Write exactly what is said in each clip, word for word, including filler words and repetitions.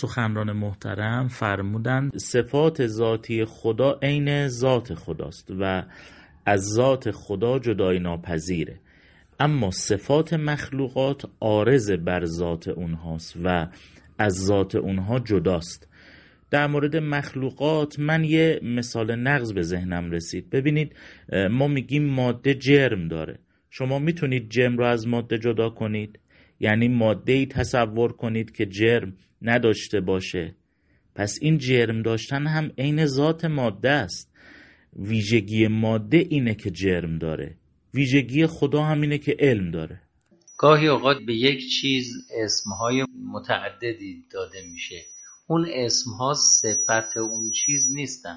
سخنران محترم فرمودند صفات ذاتی خدا عین ذات خداست و از ذات خدا جدایی ناپذیره، اما صفات مخلوقات عارض بر ذات اونهاست و از ذات اونها جداست. در مورد مخلوقات من یه مثال نغز به ذهنم رسید. ببینید ما میگیم ماده جرم داره. شما میتونید جرم رو از ماده جدا کنید؟ یعنی ماده‌ای تصور کنید که جرم نداشته باشه. پس این جرم داشتن هم عین ذات ماده است. ویژگی ماده اینه که جرم داره، ویژگی خدا هم اینه که علم داره. گاهی اوقات به یک چیز اسمهای متعددی داده میشه، اون اسمها صفت اون چیز نیستن.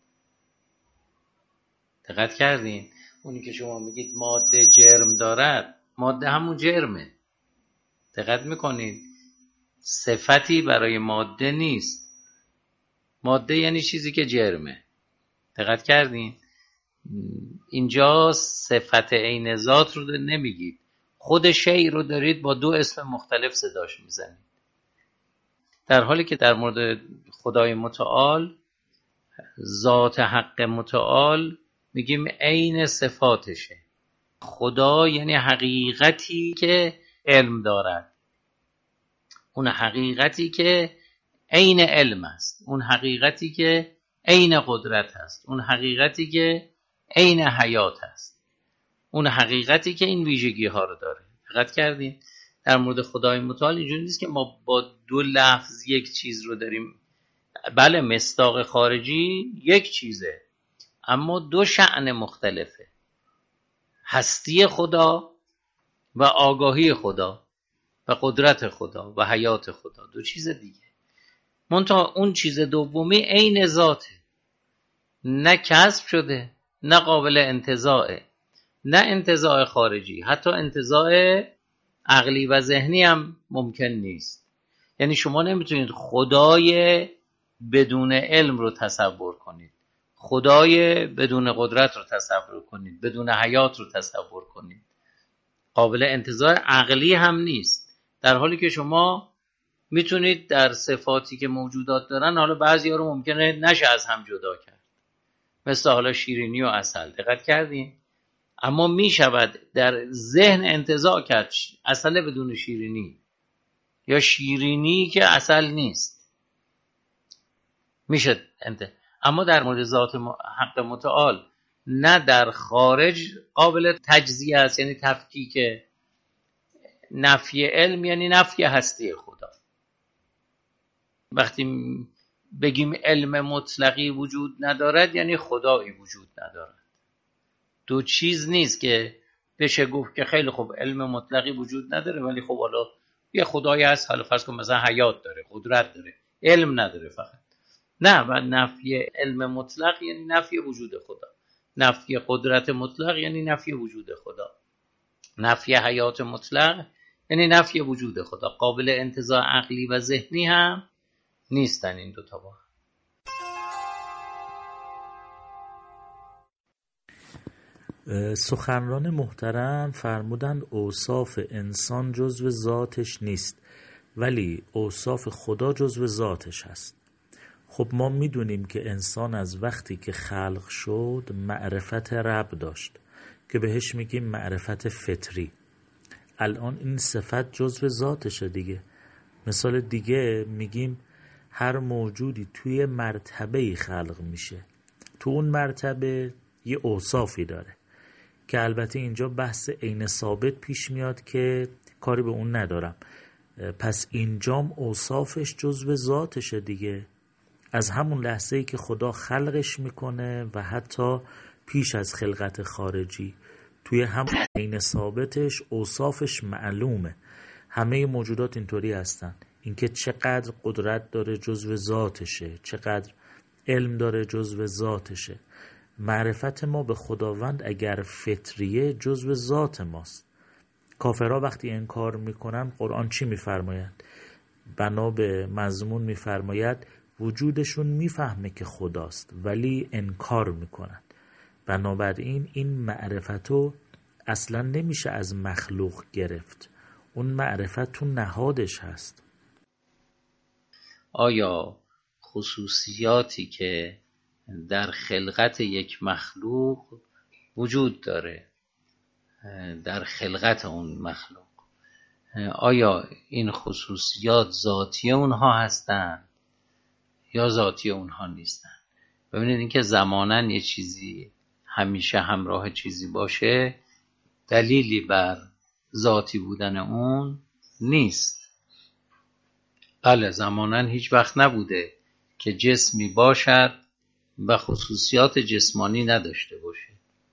دقت کردین؟ اونی که شما میگید ماده جرم دارد، ماده همون جرمه. دقت میکنید؟ صفتی برای ماده نیست. ماده یعنی چیزی که جرمه. دقت کردین؟ اینجا صفت عین ذات رو نمیگید، خود شیء رو دارید با دو اسم مختلف صداش میزنید، در حالی که در مورد خدای متعال، ذات حق متعال، میگیم عین صفاتشه. خدا یعنی حقیقتی که علم دارد، اون حقیقتی که عین علم است، اون حقیقتی که عین قدرت است، اون حقیقتی که عین حیات است، اون حقیقتی که این ویژگی ها رو داره. دقت کردین؟ در مورد خدای متعال اینجوری نیست که ما با دو لفظ یک چیز رو داریم. بله مصداق خارجی یک چیزه، اما دو شأن مختلفه. هستی خدا و آگاهی خدا و قدرت خدا و حیات خدا دو چیز دیگه. منتها اون چیز دومی عین ذاته، نه کسب شده، نه قابل انتزاعه، نه انتزاع خارجی، حتی انتزاع عقلی و ذهنی هم ممکن نیست. یعنی شما نمیتونید خدای بدون علم رو تصور کنید، خدای بدون قدرت رو تصور کنید، بدون حیات رو تصور کنید. قابل انتزاع عقلی هم نیست، در حالی که شما میتونید در صفاتی که موجودات دارن، حالا بعضی ها رو ممکنه نشه از هم جدا کرد، مثل حالا شیرینی و عسل. دقت کردین؟ اما میشود در ذهن انتزاع کرد عسل بدون شیرینی، یا شیرینی که عسل نیست، میشه انت. اما در مورد ذات حق متعال نه در خارج قابل تجزیه است، یعنی تفکیک. نفی علم یعنی نفی هستی خدا. وقتی بگیم علم مطلقی وجود ندارد یعنی خدایی وجود ندارد. دو چیز نیست که بشه گفت که خیلی خوب علم مطلقی وجود نداره ولی خب حالا یه خدایی هست، حالا فرض کن مثلا حیات داره، قدرت داره، علم نداره فقط. نه، و نفی علم مطلق یعنی نفی وجود خدا، نفی قدرت مطلق یعنی نفی وجود خدا، نفی حیات مطلق یعنی نفی وجود خدا. قابل انتزاع عقلی و ذهنی هم نیستن این دوتا با. سخنران محترم فرمودند اوصاف انسان جزو ذاتش نیست ولی اوصاف خدا جزو ذاتش هست. خب ما میدونیم که انسان از وقتی که خلق شد معرفت رب داشت که بهش میگیم معرفت فطری. الان این صفت جزو ذاتشه دیگه. مثال دیگه میگیم هر موجودی توی مرتبه‌ای خلق میشه، تو اون مرتبه یه اوصافی داره که البته اینجا بحث عین ثابت پیش میاد که کاری به اون ندارم. پس اینجام اوصافش جزو ذاتشه دیگه. از همون لحظه‌ای که خدا خلقش میکنه و حتی پیش از خلقت خارجی توی همون عین ثابتش اوصافش معلومه. همه موجودات اینطوری هستن. اینکه چقدر قدرت داره جزو ذاتشه، چقدر علم داره جزو ذاتشه. معرفت ما به خداوند اگر فطریه جزو ذات ماست. کافرها وقتی انکار میکنن قرآن چی میفرماید؟ بنا به مضمون میفرماید وجودشون میفهمه که خداست ولی انکار میکنن. بنابراین این معرفتو اصلا نمیشه از مخلوق گرفت، اون معرفت تو نهادش هست. آیا خصوصیاتی که در خلقت یک مخلوق وجود داره، در خلقت اون مخلوق، آیا این خصوصیات ذاتی اونها هستند یا ذاتی اونها نیستن؟ ببینید اینکه زماناً یه چیزی همیشه همراه چیزی باشه دلیلی بر ذاتی بودن اون نیست. بله، زماناً هیچ وقت نبوده که جسمی باشد و خصوصیات جسمانی نداشته باشه،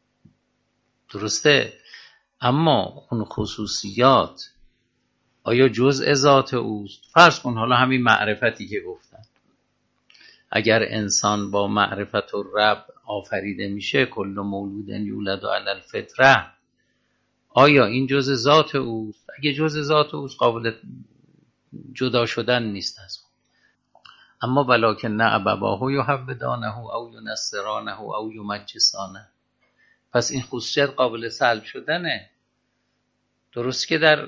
درسته؟ اما اون خصوصیات آیا جزء ذات اوست؟ فرض کن حالا همین معرفتی که گفتن، اگر انسان با معرفت و رب آفریده میشه، کل مولود یولد علی الفطره، آیا این جزء ذات اوست؟ اگه جزء ذات اوست قابل جدا شدن نیست از اون. اما ولکن ابواه یهودانه او ینصرانه او یمجسانه، پس این خصوصیت قابل سلب شدنه. درست که در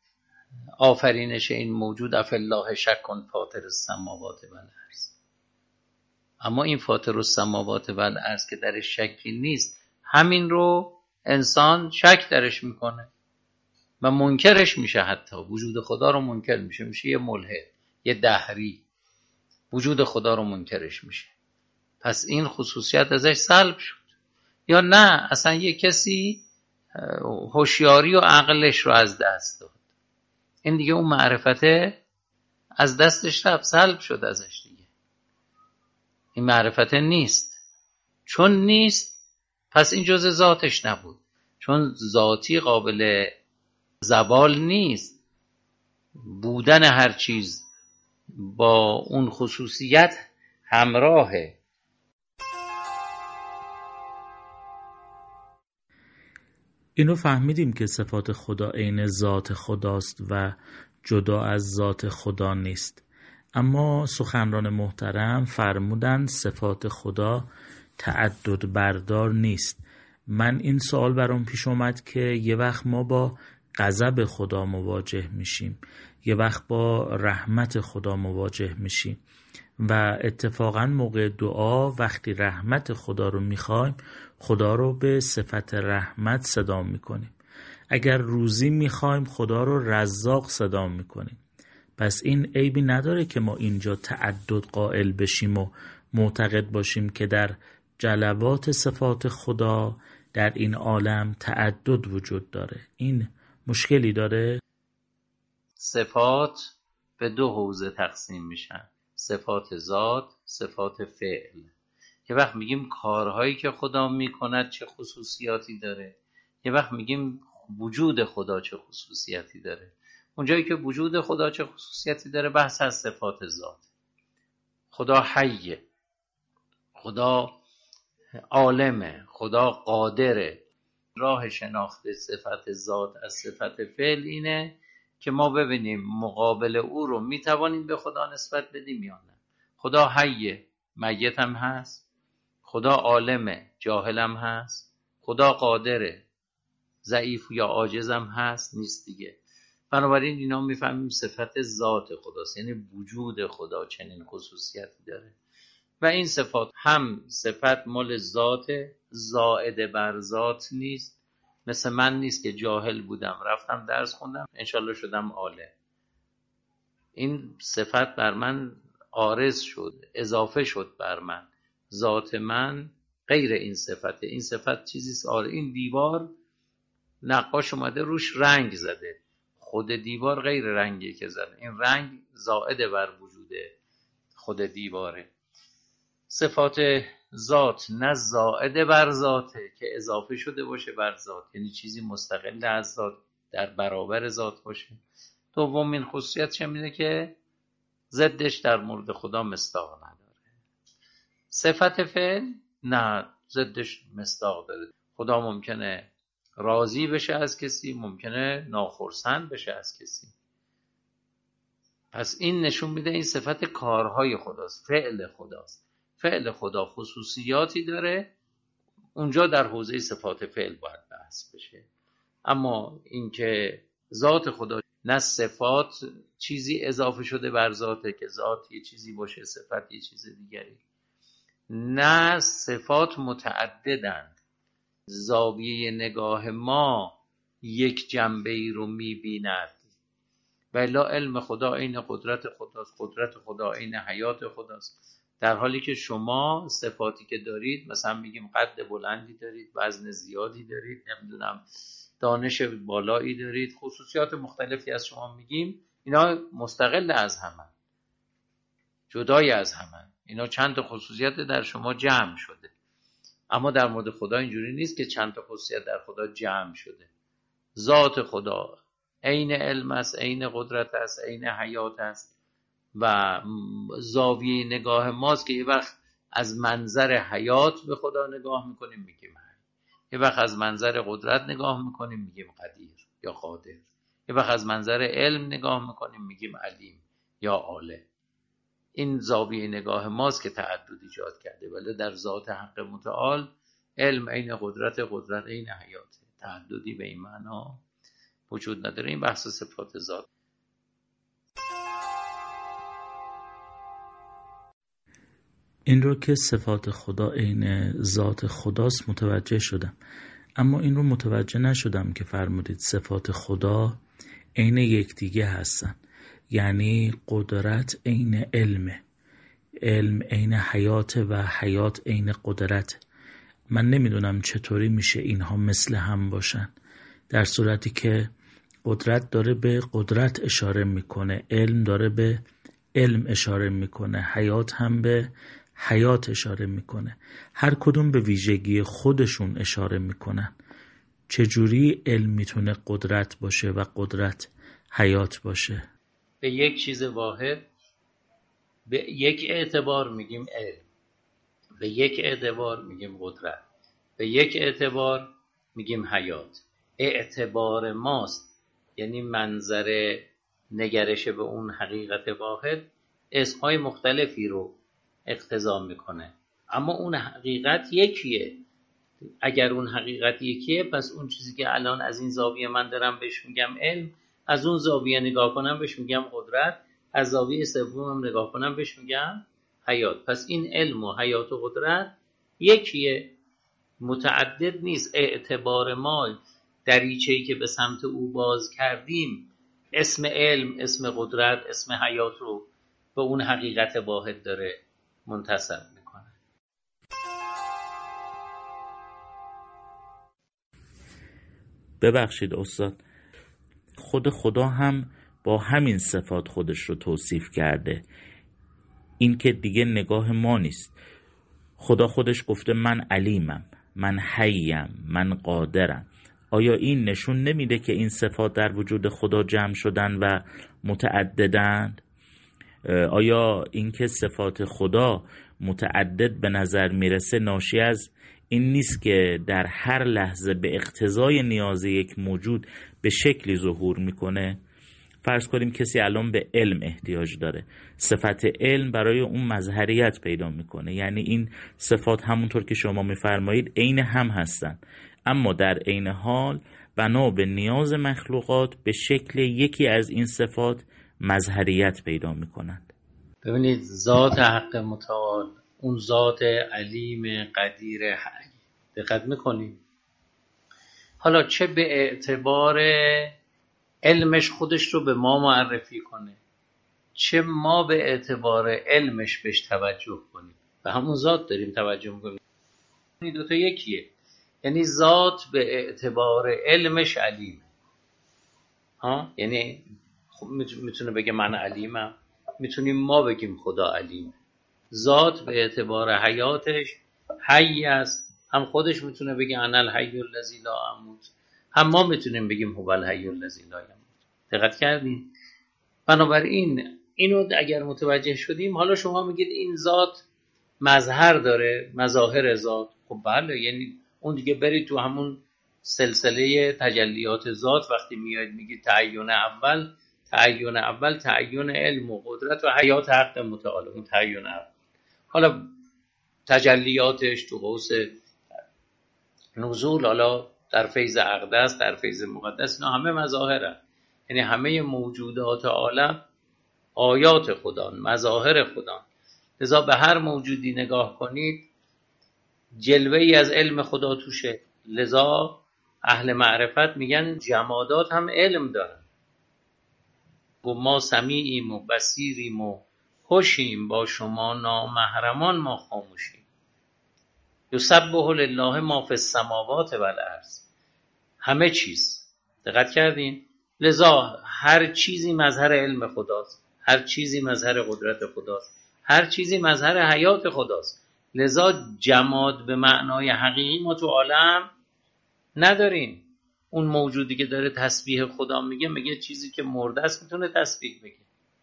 آفرینش این موجود اف الله شک فاطر السماوات و الارض، اما این فاطر السماوات و الارض که درش شکی نیست، همین رو انسان شک درش میکنه و منکرش میشه، حتی وجود خدا رو منکر میشه، میشه یه ملحد، یه دهری، وجود خدا رو منکرش میشه. پس این خصوصیت ازش سلب شد. یا نه، اصلا یه کسی هوشیاری و عقلش رو از دست داد، این دیگه اون معرفته از دستش رفت، سلب شد ازش دیگه، این معرفته نیست. چون نیست پس این جزء ذاتش نبود، چون ذاتی قابل زوال نیست. بودن هر چیز با اون خصوصیت همراهه. اینو فهمیدیم که صفات خدا عین ذات خداست و جدا از ذات خدا نیست. اما سخنران محترم فرمودن صفات خدا تعدد بردار نیست. من این سوال برام پیش اومد که یه وقت ما با غضب خدا مواجه میشیم، یه وقت با رحمت خدا مواجه میشیم و اتفاقا موقع دعا وقتی رحمت خدا رو میخوایم، خدا رو به صفت رحمت صدا میکنیم. اگر روزی میخوایم خدا رو رزاق صدا میکنیم. پس این عیبی نداره که ما اینجا تعدد قائل بشیم و معتقد باشیم که در جلوات صفات خدا در این عالم تعدد وجود داره. این مشکلی داره؟ صفات به دو حوزه تقسیم میشن، صفات ذات، صفات فعل. یه وقت میگیم کارهایی که خدا میکند چه خصوصیاتی داره، یه وقت میگیم وجود خدا چه خصوصیاتی داره. اونجایی که وجود خدا چه خصوصیاتی داره بحث از صفات ذات. خدا حیه، خدا عالمه، خدا قادره. راه شناخت صفت ذات از صفت فعل اینه که ما ببینیم مقابل او رو میتوانیم به خدا نسبت بدیم یا نه. خدا حیه، میت هم هست. خدا عالمه، جاهل هم هست. خدا قادره، ضعیف یا عاجز هم هست، نیست دیگه. بنابراین اینا میفهمیم صفت ذات خداست، یعنی وجود خدا چنین خصوصیتی داره. و این صفات هم صفت مال ذات، زائد بر ذات نیست. مثل من نیست که جاهل بودم رفتم درس خوندم انشالله شدم عالم. این صفت بر من عارض شد، اضافه شد بر من. ذات من غیر این صفته. این صفت چیزیست. آره این دیوار نقاش اومده روش رنگ زده، خود دیوار غیر رنگی که زده، این رنگ زائد بر وجود خود دیواره. صفات ذات نه زائد بر ذاته که اضافه شده باشه بر ذات، یعنی چیزی مستقل از ذات در برابر ذات باشه. دومین خصوصیت چه میده که ضدش در مورد خدا مصداق نداره. صفت فعل نه، ضدش مصداق داره. خدا ممکنه راضی بشه از کسی، ممکنه ناخرسند بشه از کسی. پس این نشون میده این صفت کارهای خداست، فعل خداست. فعل خدا خصوصیاتی داره، اونجا در حوزه صفات فعل باید بحث بشه. اما اینکه ذات خدا نه صفات چیزی اضافه شده بر ذاته که ذات یه چیزی باشه، صفت یه چیز دیگری، نه صفات متعددند. زاویه نگاه ما یک جنبه ای رو میبیند، ولی علم خدا عین قدرت خداست، قدرت خدا عین حیات خداست. در حالی که شما صفاتی که دارید، مثلا میگیم قد بلندی دارید، وزن زیادی دارید، نمیدونم دانش بالایی دارید، خصوصیات مختلفی از شما میگیم، اینا مستقل از همن، جدای از همن، اینا چند تا خصوصیت در شما جمع شده. اما در مورد خدا اینجوری نیست که چند تا خصوصیت در خدا جمع شده. ذات خدا عین علم است، عین قدرت است، عین حیات است و زاویه نگاه ماست که یه وقت از منظر حیات به خدا نگاه میکنیم میگیم حی، یه وقت از منظر قدرت نگاه میکنیم میگیم قدیر یا قادر، یه وقت از منظر علم نگاه میکنیم میگیم علیم یا عالم. این زاویه نگاه ماست که تعدد ایجاد کرده، ولی در ذات حق متعال علم عین قدرت، قدرت عین حیات، تعددی به این معنا وجود نداره. این بحث صفات ذات. این رو که صفات خدا عین ذات خداست متوجه شدم، اما این رو متوجه نشدم که فرمودید صفات خدا عین یکدیگه هستن، یعنی قدرت عین علمه، علم عین حیات و حیات عین قدرت. من نمیدونم چطوری میشه اینها مثل هم باشن، در صورتی که قدرت داره به قدرت اشاره میکنه، علم داره به علم اشاره میکنه، حیات هم به حیات اشاره میکنه، هر کدوم به ویژگی خودشون اشاره میکنن. چجوری علم میتونه قدرت باشه و قدرت حیات باشه؟ به یک چیز واحد به یک اعتبار میگیم علم، به یک اعتبار میگیم قدرت، به یک اعتبار میگیم حیات. اعتبار ماست، یعنی منظر نگرش به اون حقیقت واحد اسمهای مختلفی رو اقتضا میکنه، اما اون حقیقت یکیه. اگر اون حقیقت یکیه، پس اون چیزی که الان از این زاویه من دارم بهش میگم علم، از اون زاویه نگاه کنم بهش میگم قدرت، از زاویه سومم نگاه کنم بهش میگم حیات. پس این علم و حیات و قدرت یکیه، متعدد نیست. اعتبار ما دریچه‌ای که به سمت او باز کردیم، اسم علم، اسم قدرت، اسم حیات رو به اون حقیقت واحد داره منتسب میکنه. ببخشید استاد، خود خدا هم با همین صفات خودش رو توصیف کرده. این که دیگه نگاه ما نیست. خدا خودش گفته من علیمم، من حیم، من قادرم. آیا این نشون نمیده که این صفات در وجود خدا جمع شدن و متعددند؟ آیا این که صفات خدا متعدد به نظر میرسه ناشی از این نیست که در هر لحظه به اقتضای نیاز یک موجود به شکلی ظهور میکنه؟ فرض کنیم کسی الان به علم احتیاج داره، صفت علم برای اون مظهریت پیدا میکنه، یعنی این صفات همونطور که شما میفرمایید عین هم هستن، اما در عین حال بنا به نیاز مخلوقات به شکل یکی از این صفات مظهریت پیدا میکنند. ببینید ذات حق متعال، اون ذات علیم قدیر حی، دقت میکنید حالا چه به اعتبار علمش خودش رو به ما معرفی کنه، چه ما به اعتبار علمش بهش توجه کنیم، به همون ذات داریم توجه میکنیم. این دوتا یکیه، یعنی ذات به اعتبار علمش علیمه. ها یعنی خب میتونه بگه من علیمم، میتونیم ما بگیم خدا علیمه. ذات به اعتبار حیاتش حی است، هم خودش میتونه بگه انا الحی الذی لا اموت، هم ما میتونیم بگیم هو الحی الذی لا یموت. دقت کردین؟ بنابراین اینو اگر متوجه شدیم، حالا شما میگید این ذات مظهر داره، مظاهر ذات. خب بله، یعنی اون دیگه برید تو همون سلسله تجلیات ذات، وقتی میاد میگید تعین اول، تعین اول تعین علم و قدرت و حیات حق متعال، اون تعین اول. حالا تجلیاتش تو قوس نزول، حالا در فیض اقدس، در فیض مقدس، اینا همه مظاهرن. یعنی همه موجودات عالم آیات خدا، مظاهر خدا. لذا به هر موجودی نگاه کنید جلوه ای از علم خدا توشه. لذا اهل معرفت میگن جمادات هم علم دارن و ما سمیعیم و بصیریم و خوشیم، با شما نامحرمان ما خاموشیم. یسبح لله ما فی السماوات و الارض، همه چیز. دقت کردین؟ لذا هر چیزی مظهر علم خداست، هر چیزی مظهر قدرت خداست، هر چیزی مظهر حیات خداست. لذا جماد به معنای حقیقی ما تو عالم نداریم. اون موجودی که داره تسبیح خدا میگه، میگه چیزی که مرده است میتونه تسبیح بگه.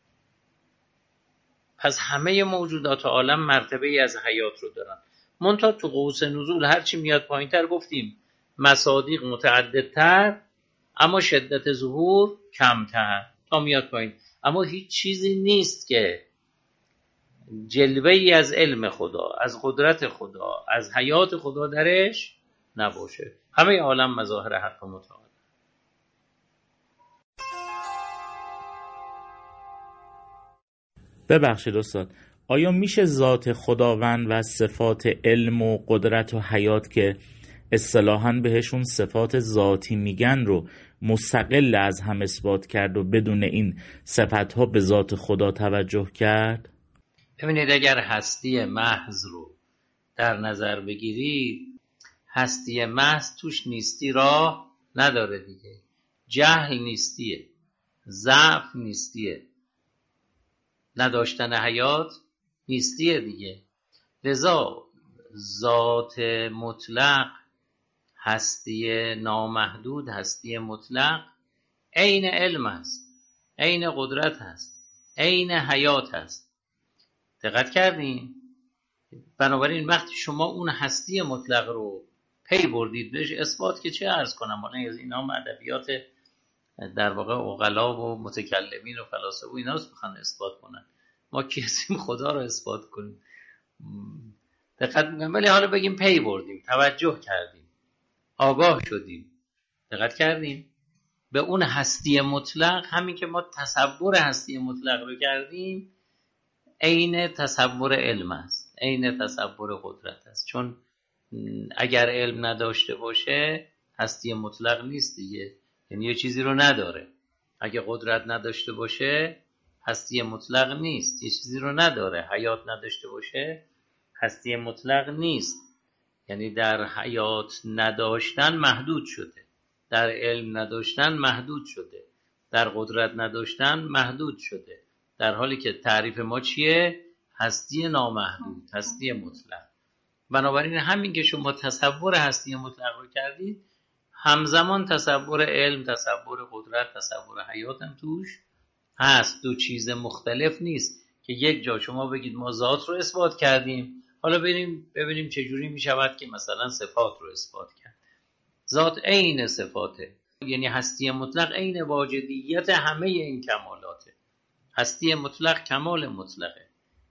پس همه موجودات عالم مرتبه ای از حیات رو دارن. منتها تو قوس نزول هرچی میاد پایین تر گفتیم مصادیق متعددتر اما شدت ظهور کمتر تا میاد پایین. اما هیچ چیزی نیست که جلوه ای از علم خدا، از قدرت خدا، از حیات خدا درش نباشه. همه عالم مظاهر حق متعال. ببخشید استاد، آیا میشه ذات خداوند و صفات علم و قدرت و حیات که اصطلاحاً بهشون صفات ذاتی میگن رو مستقل از هم اثبات کرد و بدون این صفتها به ذات خدا توجه کرد؟ ببینید اگر هستی محض رو در نظر بگیرید، هستی محض توش نیستی راه نداره دیگه. جهل نیستیه، ضعف نیستیه، نداشتن حیات نیستیه دیگه. لذا ذات مطلق، هستی نامحدود، هستی مطلق عین علم است، عین قدرت است، عین حیات است. دقت کردین؟ بنابراین وقتی شما اون هستی مطلق رو پی بردید بهش اثبات، که چه عرض کنم، حالا از اینا ادبیات در واقع عقلا و متکلمین و فلاسفه و اینا رو بخوان اثبات کنن، ما کی هستیم خدا رو اثبات کنیم؟ دقت میکنم. ولی حالا بگیم پی بردیم، توجه کردیم، آگاه شدیم، دقت کردیم به اون هستی مطلق. همین که ما تصور هستی مطلق رو کردیم عین تصور علم است، عین تصور قدرت است. چون اگر علم نداشته باشه هستی مطلق نیست دیگه، یعنی یه چیزی رو نداره. اگه قدرت نداشته باشه هستی مطلق نیست، یه چیزی رو نداره. حیات نداشته باشه هستی مطلق نیست، یعنی در حیات نداشتن محدود شده، در علم نداشتن محدود شده، در قدرت نداشتن محدود شده، در حالی که تعریف ما چیه؟ هستی نامحدود، هستی مطلق. بنابراین همین که شما تصور هستی مطلق رو کردید، همزمان تصور علم، تصور قدرت، تصور حیات هم توش هست. دو چیز مختلف نیست که یک جا شما بگید ما ذات رو اثبات کردیم، حالا ببینیم ببینیم چجوری می شود که مثلا صفات رو اثبات کرد. ذات عین صفاته، یعنی هستی مطلق عین واجدیت همه این کمالاته. هستی مطلق کمال مطلقه،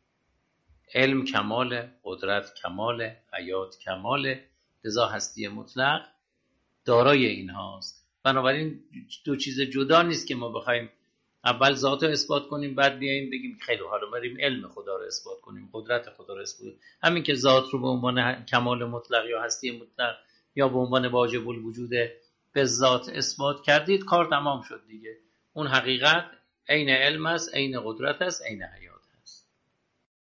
علم کمال، قدرت کمال، حیات کمال. لذا هستی مطلق دارای این هاست. بنابراین دو چیز جدا نیست که ما بخوایم اول ذات رو اثبات کنیم بعد بیاییم بگیم خیلی حالا بریم علم خدا رو اثبات کنیم، قدرت خدا رو اثبات کنیم. همین که ذات رو به عنوان کمال مطلق یا هستی مطلق یا به عنوان واجب الوجود به ذات اثبات کردید، کار تمام شد دیگه. اون حقیقت عین علم است، عین قدرت است، عین حیات.